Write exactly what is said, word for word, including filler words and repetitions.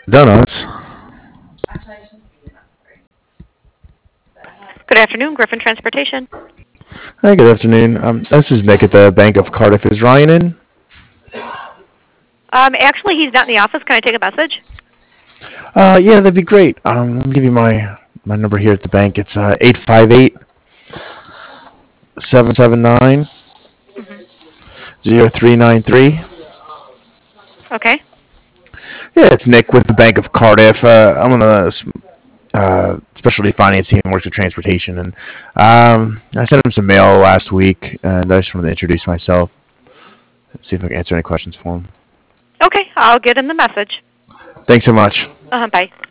Donuts. Good afternoon, Griffin Transportation. Hi, good afternoon. Um, this is Nick at the Bank of Cardiff. Is Ryan in? Um, actually, he's not in the office. Can I take a message? Uh, yeah, that'd be great. Um, let me give you my my number here at the bank. It's uh eight five eight seven seven nine Hmm. zero three nine three. Okay. Yeah, it's Nick with the Bank of Cardiff. Uh, I'm on the uh, specialty finance team, works with transportation, and um, I sent him some mail last week, and I just wanted to introduce myself, see if I can answer any questions for him. Okay, I'll get him the message. Thanks so much. Uh-huh, bye.